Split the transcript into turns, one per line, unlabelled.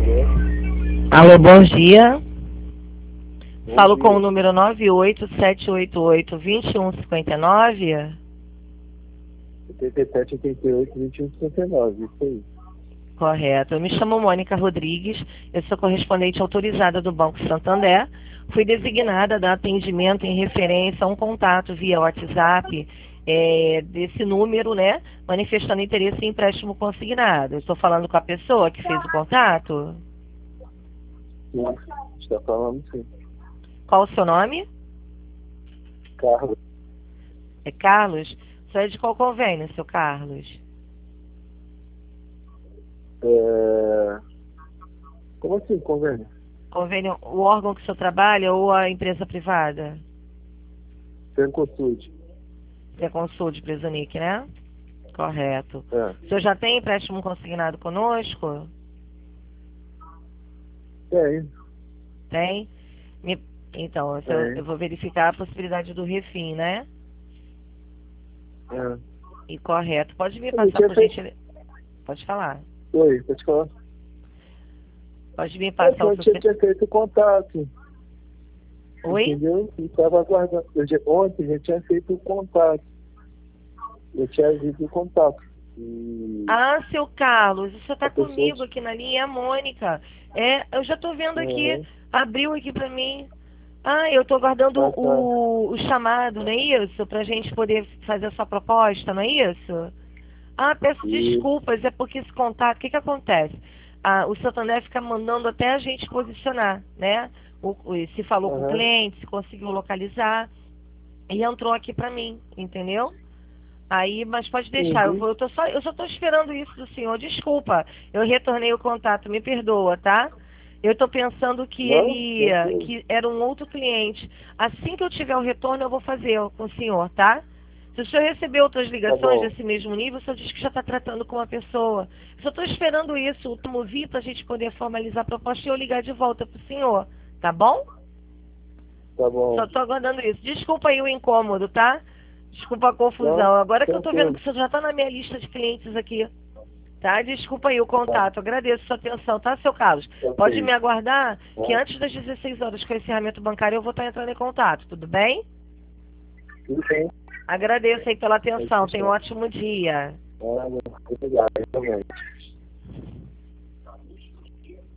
Alô, bom dia. Falo
Bom
com o
dia.
número 98788-2159.
87, 88, 21, 59, isso aí.
Correto. Eu me chamo Mônica Rodrigues, eu sou correspondente autorizada do Banco Santander. Fui designada a dar atendimento em referência a um contato via WhatsApp desse número, né? Manifestando interesse em empréstimo consignado. Eu estou falando com a pessoa que fez o contato?
Sim, está falando sim.
Qual o seu nome?
Carlos,
É Carlos? Você é de qual convênio, seu Carlos?
como assim, convênio?
Convênio, o órgão que o senhor trabalha ou a empresa privada?
Cencosud.
Preconsul de Presunic, né? Correto.
É.
O senhor já tem empréstimo consignado conosco?
Tem,
Tem? Então, eu
tem.
vou verificar a possibilidade do refim, né?
É.
E correto. Pode me
Eu
passar,
tinha
por
feito...
gentileza? Pode falar.
Oi, pode falar.
Pode me passar o seu...
Tinha feito contato,
Oi?
entendeu? E estava aguardando. Ontem eu já tinha feito o contato. Eu tinha visto o contato. E
Ah, seu Carlos, o senhor
a
está
pessoa...
comigo aqui na linha, é a Mônica. Eu já estou vendo aqui,
Uhum.
abriu aqui para mim. Ah, eu estou aguardando
Ah, tá.
o chamado, não é isso? Para a gente poder fazer essa proposta, não é isso? Ah, peço
E...
desculpas, é porque esse contato, o que que acontece? Ah, o Santander fica mandando até a gente posicionar, né? Se falou com o
Uhum.
cliente, se conseguiu localizar, e entrou aqui para mim, entendeu? Aí, mas pode deixar,
Uhum.
eu só tô esperando isso do senhor. Desculpa, eu retornei o contato, me perdoa, tá? Eu tô pensando que
Não? Tranquilo.
que era um outro cliente. Assim que eu tiver o retorno, eu vou fazer com o senhor, tá? Se o senhor receber outras
Tá
ligações
bom.
desse mesmo nível, o senhor diz que já está tratando com uma pessoa. Eu só estou esperando isso, o último vir, para a gente poder formalizar a proposta e eu ligar de volta pro senhor, tá bom?
Tá
Só
bom.
estou aguardando isso. Desculpa aí o incômodo, tá? Desculpa a
Não?
confusão. Agora que eu estou vendo
Tranquilo.
que você já está na minha lista de clientes aqui, tá? Desculpa aí o
Tá.
contato. Agradeço a sua atenção, tá, seu Carlos? Pode me
Ok.
aguardar que
Tá.
antes das 16 horas com o encerramento bancário eu vou estar entrando em contato, tudo bem?
Tudo bem.
Agradeço aí pela atenção.
Pode
Tenha um
deixar.
ótimo dia.
Obrigado, realmente.